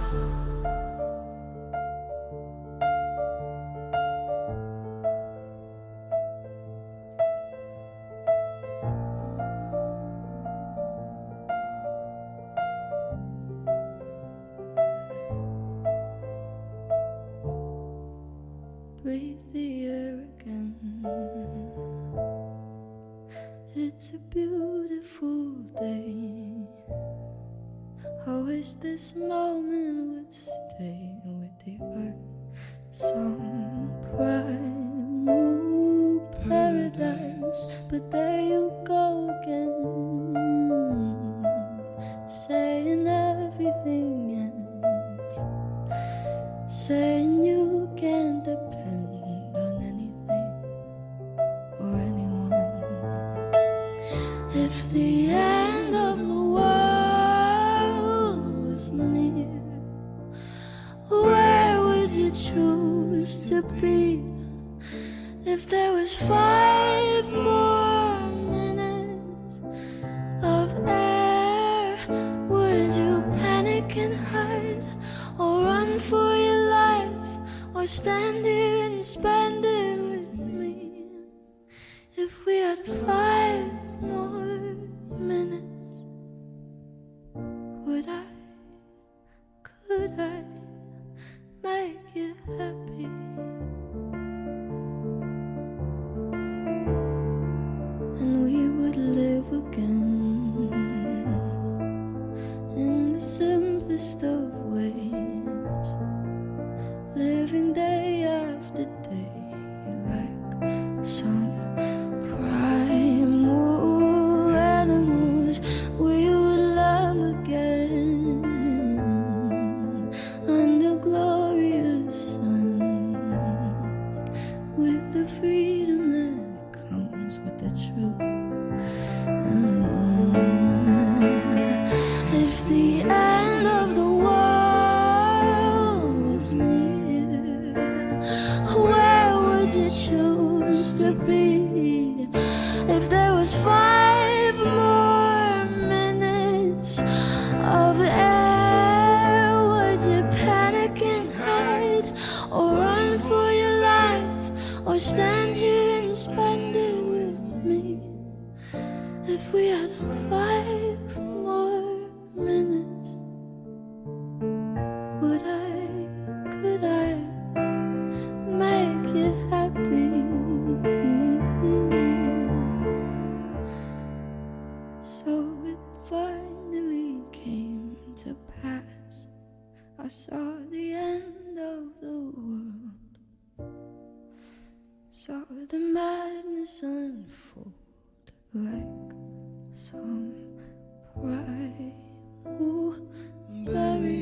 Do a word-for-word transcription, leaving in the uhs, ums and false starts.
Breathe the air again. It's a beautiful day. I wish this moment would stay with the earth. Some primal paradise, but there you go again, saying everything ends, saying you can't depend on anything or anyone. If the end of the world was near, where would you choose to be? If there was five more minutes of air, would you panic and hide, or run for your life, or stand here and spend it with me? If we had five more minutes, would I, could I make you happy? And we would live again in the simplest of ways, living day after day like some primal animals. We would love again under glorious suns, with the freedom that comes with the truth. If the end of the world was near, where would you choose to be? If there was five more minutes of air, would you panic and hide, or run for your life, or stand here and spend it with me? If we had five more minutes, would I, could I make you happy? So it finally came to pass. I saw the end of the world, saw the madness unfold like some primal berry.